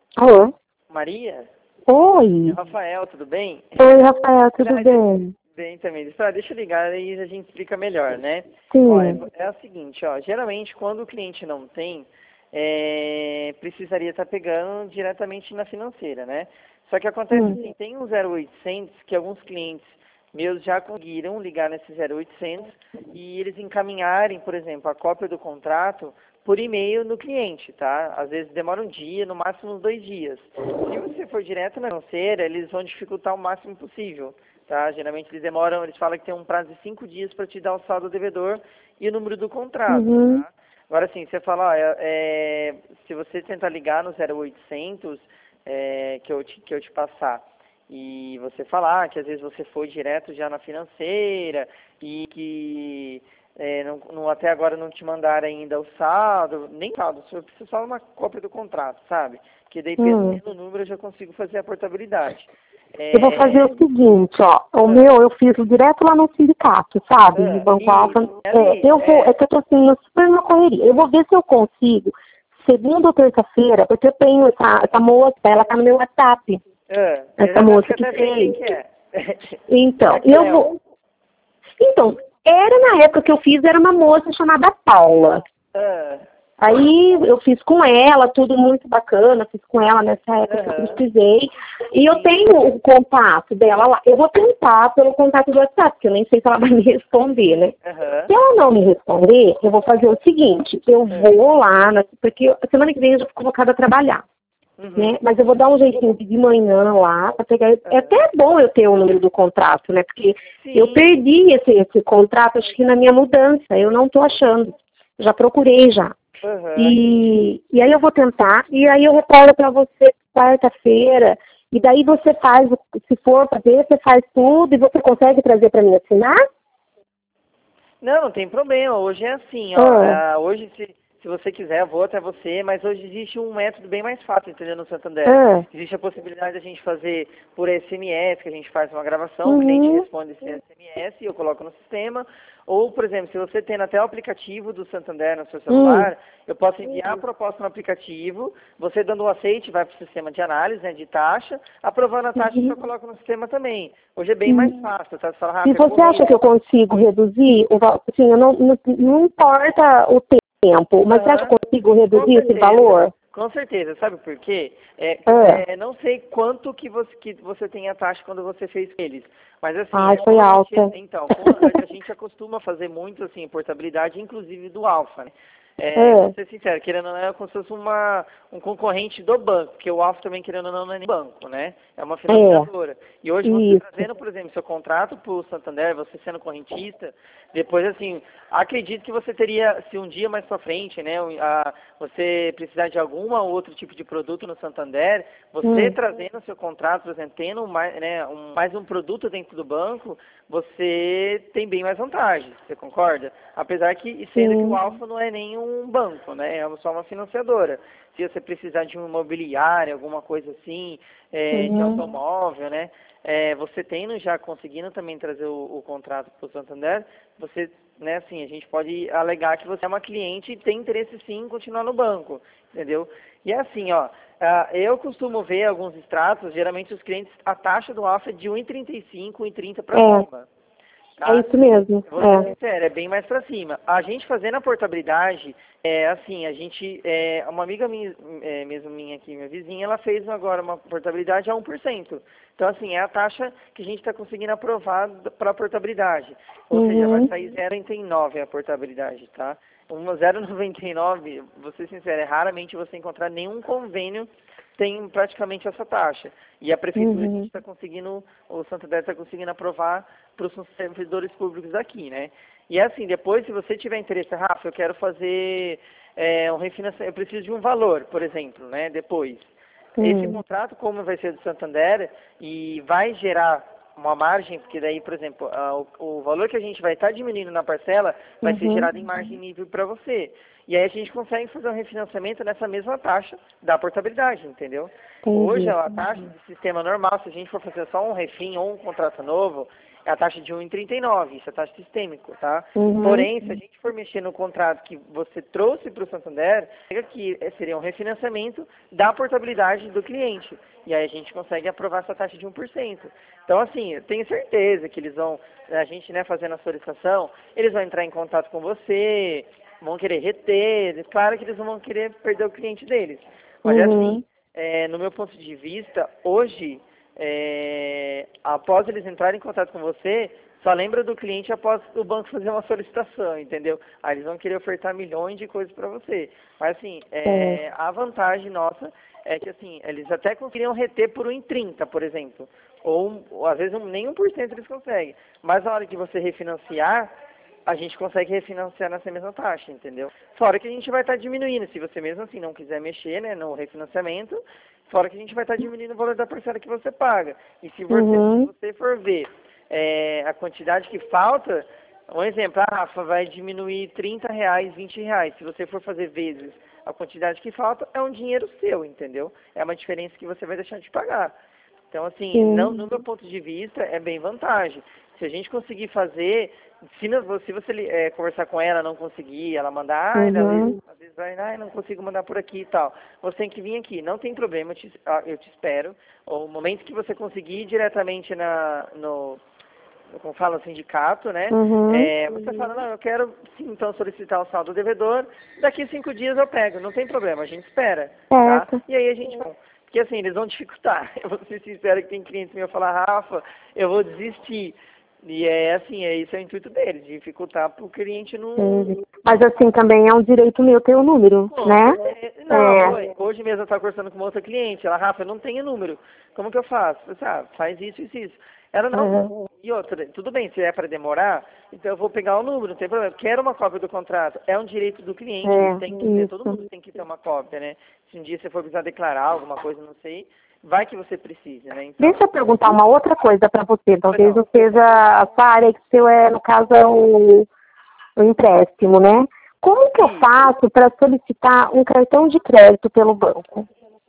Alô? Maria? É Oi. o Rafael, tudo bem? Oi, Rafael, tudo bem? Bem também. Deixa eu ligar e a gente explica melhor, né? Ó, Sim. é o seguinte, ó, geralmente quando o cliente não tem, precisaria estar pegando diretamente na financeira, né? Só que acontece assim, tem um 0800 que alguns clientes meus já conseguiram ligar nesse 0800 e eles encaminharem, por exemplo, a cópia do contrato por e-mail no cliente, tá? Às vezes demora um dia, no máximo uns 2 dias. Se você for direto na financeira, eles vão dificultar o máximo possível, tá? Geralmente eles demoram, eles falam que tem um prazo de 5 dias para te dar o saldo do devedor e o número do contrato, Uhum. tá? Agora sim, você fala, ó, se você tentar ligar no 0800 que eu te passar e você falar que às vezes você foi direto já na financeira e que até agora não te mandaram ainda o saldo, nem saldo, só precisa só uma cópia do contrato, sabe? Que daí Hum. pelo número eu já consigo fazer a portabilidade. Eu vou fazer o seguinte, ó. O Ah, meu eu fiz direto lá no sindicato, sabe? No Banco Alfa. isso, ali, É que eu tô assim, super na correria. Eu vou ver se eu consigo, segunda ou terça-feira, porque eu tenho essa moça, ela tá no meu WhatsApp. eu Essa já acho que moça que até sei quem fez. que é. Então, Será que eu ela é um... vou. Então, era na época que eu fiz, era uma moça chamada Paula. Ah, Aí eu fiz com ela, tudo muito bacana, fiz com ela nessa época que eu aham, precisei. E eu sim, tenho o contato dela lá. Eu vou tentar pelo contato do WhatsApp, porque eu nem sei se ela vai me responder, né? aham, Se ela não me responder, eu vou fazer o seguinte, eu vou lá, porque a semana que vem eu já fico colocada a trabalhar, né? uhum, Mas eu vou dar um jeitinho de manhã lá, para pegar. É aham. até bom eu ter o número do contrato, né? Porque eu Sim, perdi esse contrato, acho que na minha mudança, eu não estou achando. Já procurei já. aham. E aí eu vou tentar, e aí eu retorno para você quarta-feira, e daí você faz, se for para ver, você faz tudo e você consegue trazer para mim assinar? Não, não tem problema. Hoje é assim, ó. Ah, Hoje, se você quiser, eu vou até você, mas hoje existe um método bem mais fácil, entendeu, no Santander. ah, Existe a possibilidade da gente fazer por SMS, que a gente faz uma gravação, o cliente uhum, responde esse SMS e eu coloco no sistema. Ou, por exemplo, se você tem até o aplicativo do Santander no seu hum, celular, eu posso enviar a proposta no aplicativo, você dando o aceite, vai para o sistema de análise, né, de taxa, aprovando a taxa, eu já uhum. coloco no sistema também. Hoje é bem mais Hum. fácil, tá? Você fala, E Rafa, é você acha correio. que eu consigo reduzir assim, eu não importa o tempo, mas você acha que Aham, eu consigo com reduzir esse certeza. valor? Com certeza, sabe por quê? Ah, Não sei quanto que você tem a taxa quando você fez com eles, mas assim, ai, foi como a gente, alta. então, como a gente acostuma fazer muito assim, portabilidade, inclusive do Alfa, né? Vou Ah, ser sincero, querendo ou não, é como se fosse um concorrente do banco, porque o Alfa também, querendo ou não, não é nem banco, né? É uma é, financiadora. E hoje você isso. trazendo, por exemplo, seu contrato para o Santander, você sendo correntista, depois, assim, acredito que você teria, se um dia mais para frente, né, você precisar de alguma outro tipo de produto no Santander, você Hum, trazendo seu contrato, por exemplo, tendo mais, né, mais um produto dentro do banco, você tem bem mais vantagens, você concorda? Apesar que, sendo que o sim. Alfa não é nem um banco, né, é só uma financiadora. Se você precisar de um imobiliário, alguma coisa assim, de Uhum. automóvel, né, você tendo já conseguindo também trazer o contrato para o Santander, você, né, assim, a gente pode alegar que você é uma cliente e tem interesse sim em continuar no banco, entendeu? E é assim, ó, eu costumo ver alguns extratos, geralmente os clientes, a taxa do Alfa é de 1,35, 1,30 para É, cima, é tá? isso mesmo. Eu vou ser É. sincero, é bem mais para cima. A gente fazendo a portabilidade, assim, a gente, uma amiga minha, mesmo minha aqui, minha vizinha, ela fez agora uma portabilidade a 1%. Então, assim, é a taxa que a gente está conseguindo aprovar para a portabilidade. Ou seja, vai Uhum. sair 0,99 a portabilidade, tá? Uma 0,99, vou ser sincero, é raramente você encontrar nenhum convênio tem praticamente essa taxa. E a prefeitura a gente Uhum. está conseguindo, o Santander está conseguindo aprovar para os servidores públicos aqui, né? E é assim, depois, se você tiver interesse, Rafa, eu quero fazer um refinanciamento, eu preciso de um valor, por exemplo, né? Depois. Esse Uhum. contrato, como vai ser do Santander, e vai gerar uma margem, porque daí, por exemplo, o valor que a gente vai estar diminuindo na parcela vai ser Uhum. gerado em margem nível para você. E aí a gente consegue fazer um refinanciamento nessa mesma taxa da portabilidade, entendeu? Hoje Entendi. a taxa de sistema normal, se a gente for fazer só um refim ou um contrato novo, é a taxa de 1,39, isso é a taxa sistêmico, tá? Uhum. Porém, se a gente for mexer no contrato que você trouxe para o Santander, que seria um refinanciamento da portabilidade do cliente. E aí a gente consegue aprovar essa taxa de 1%. Então, assim, eu tenho certeza que eles vão, a gente, né, fazendo a solicitação, eles vão entrar em contato com você, vão querer reter, claro que eles não vão querer perder o cliente deles. Mas assim, no meu ponto de vista, hoje, após eles entrarem em contato com você, só lembra do cliente após o banco fazer uma solicitação, entendeu? Aí eles vão querer ofertar milhões de coisas para você. Mas assim, a vantagem nossa é que assim, eles até conseguiriam reter por 1,30, por exemplo. Ou às vezes nem 1% eles conseguem. Mas na hora que você refinanciar, a gente consegue refinanciar nessa mesma taxa, entendeu? Fora que a gente vai estar diminuindo, se você mesmo assim não quiser mexer, né, no refinanciamento, fora que a gente vai estar diminuindo o valor da parcela que você paga. E se você for ver a quantidade que falta, um exemplo, a Rafa vai diminuir R$30, R$20. Se você for fazer vezes a quantidade que falta, é um dinheiro seu, entendeu? É uma diferença que você vai deixar de pagar. Então, assim, não, no meu ponto de vista, é bem vantagem. Se a gente conseguir fazer, se você conversar com ela, não conseguir, ela mandar, às vezes vai, não consigo mandar por aqui e tal. Você tem que vir aqui, não tem problema, eu te espero. O momento que você conseguir ir diretamente como fala, o sindicato, né? Você fala, não, eu quero sim, então solicitar o saldo devedor, daqui 5 dias eu pego, não tem problema, a gente espera, tá? E aí a gente vai. Porque assim, eles vão dificultar. Eu vou ser sincero que tem clientes meus falar, Rafa, eu vou desistir. E assim, isso é o intuito deles, dificultar para o cliente não... Mas assim, também é um direito meu ter o número, né? Não, hoje mesmo eu estava conversando com uma outra cliente, ela, Rafa, eu não tenho número, como que eu faço? Eu falei, faz isso, isso, isso. Ela não, e outra, tudo bem, se é para demorar, então eu vou pegar o número, não tem problema, quero uma cópia do contrato, é um direito do cliente, tem que ter, todo mundo tem que ter uma cópia, né? Se um dia você for precisar declarar alguma coisa, não sei, vai que você precise, né? Então, deixa eu perguntar uma outra coisa para você, talvez não seja a sua área, que seu no caso é o empréstimo, né? Como que eu faço para solicitar um cartão de crédito pelo banco?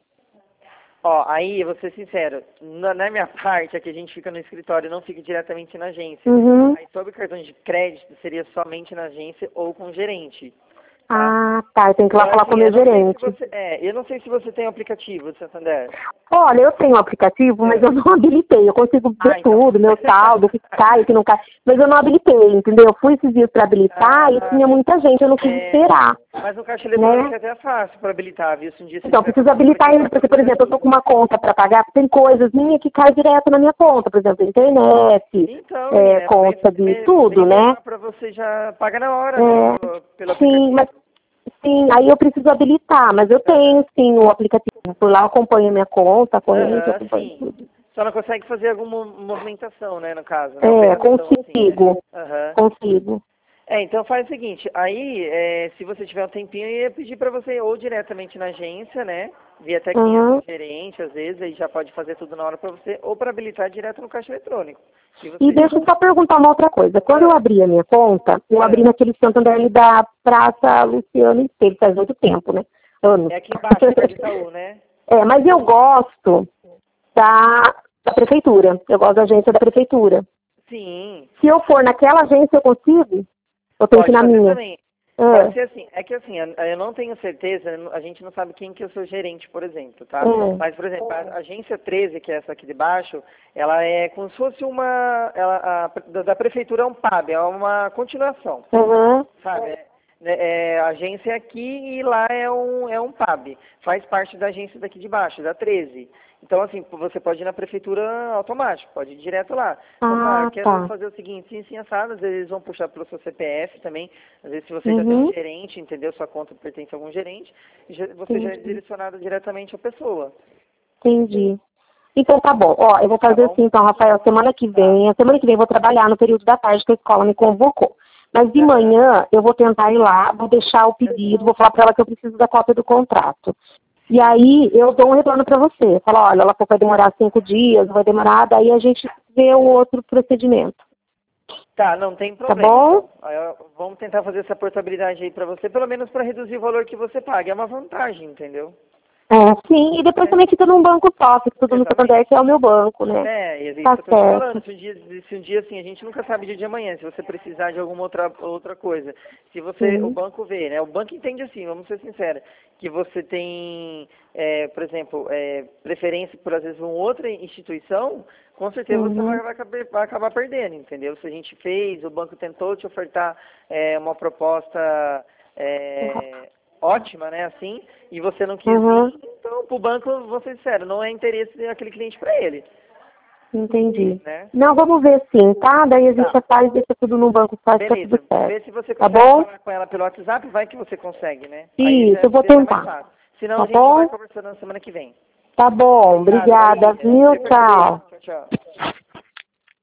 Ó, aí, eu vou ser sincero, na minha parte, aqui a gente fica no escritório, não fica diretamente na agência. Aí, sobre cartão de crédito, seria somente na agência ou com o gerente. Tá, eu tenho que ir lá falar com o meu gerente. Eu não sei se você tem aplicativo do Santander. Olha, eu tenho um aplicativo, mas eu não habilitei. Eu consigo ver tudo, meu saldo, o que cai, o que não cai. Mas eu não habilitei, entendeu? Eu fui esses dias para habilitar e tinha muita gente, eu não quis esperar. Mas o caixa eletrônico é até fácil para habilitar, viu? Se um dia você então, preciso habilitar ele, porque, por exemplo, eu tô com uma conta para pagar, tem coisas minhas que caem direto na minha conta, por exemplo, internet, conta de tudo, né? Para você já pagar na hora, né? Pelo aplicativo. Sim, aí eu preciso habilitar, mas eu tenho sim o aplicativo. Por lá eu acompanho a minha conta, acompanho tudo. Só não consegue fazer alguma movimentação, né, no caso. Né? Consigo. Consigo. Então faz o seguinte, aí, se você tiver um tempinho, eu ia pedir para você ou diretamente na agência, né, vir até quem é o gerente, às vezes, aí já pode fazer tudo na hora para você, ou para habilitar direto no caixa eletrônico. E deixa eu só perguntar uma outra coisa. Quando eu abri a minha conta, eu abri naquele Santander ali da Praça Luciano Esteves, faz muito tempo, né? Anos. É aqui embaixo, perto do Itaú, né? Mas eu gosto da prefeitura. Eu gosto da agência da prefeitura. Sim. Se eu for naquela agência, eu consigo? Eu tenho que ir na minha? Também. Pode ser assim, é que assim, eu não tenho certeza, a gente não sabe quem que é o seu gerente, por exemplo, tá? Mas, por exemplo, a agência 13, que é essa aqui de baixo, ela é como se fosse da prefeitura é um PAB, é uma continuação, sabe? A agência aqui e lá é um PAB, faz parte da agência daqui de baixo, da 13. Então, assim, você pode ir na prefeitura automático, pode ir direto lá. Quero fazer o seguinte, sim, assado, às vezes eles vão puxar pelo seu CPF também, às vezes se você já tem um gerente, entendeu? Sua conta pertence a algum gerente, você já é direcionado diretamente à pessoa. Entendi. Então tá bom. Ó, eu vou fazer assim, então, Rafael, semana que vem eu vou trabalhar no período da tarde que a escola me convocou. Mas de manhã eu vou tentar ir lá, vou deixar o pedido, vou falar para ela que eu preciso da cópia do contrato. E aí eu dou um retorno para você. Falo, olha, ela vai demorar 5 dias, vai demorar, daí a gente vê o outro procedimento. Tá, não tem problema. Tá bom? Então. Vamos tentar fazer essa portabilidade aí para você, pelo menos para reduzir o valor que você paga. É uma vantagem, entendeu? Sim, e depois também fica num banco só, fica tudo no Santander, que é o meu banco, né? É isso Tá que eu tô te certo. falando. Se um dia assim, a gente nunca sabe o dia de amanhã, se você precisar de alguma outra coisa. Se você, o banco vê, né? O banco entende assim, vamos ser sinceros, que você tem, por exemplo, preferência por às vezes uma outra instituição, com certeza você vai acabar perdendo, entendeu? Se a gente fez, o banco tentou te ofertar uma proposta ótima, né, assim, e você não quis vir, então pro banco, vou ser sincero, não é interesse daquele cliente para ele. Entendi. Né? Não, vamos ver sim, tá? Daí a gente faz, deixa tudo no banco só, fica Beleza, tudo certo. vê se você Tá consegue bom? falar com ela pelo WhatsApp, vai que você consegue, né? Aí Isso, eu vou já é mais tentar. fácil. Senão Tá a gente vai bom? conversando na semana que vem. Tá bom, Obrigado, obrigada, Marília. viu? Eu que Tchau. agradeço. Tchau, tchau.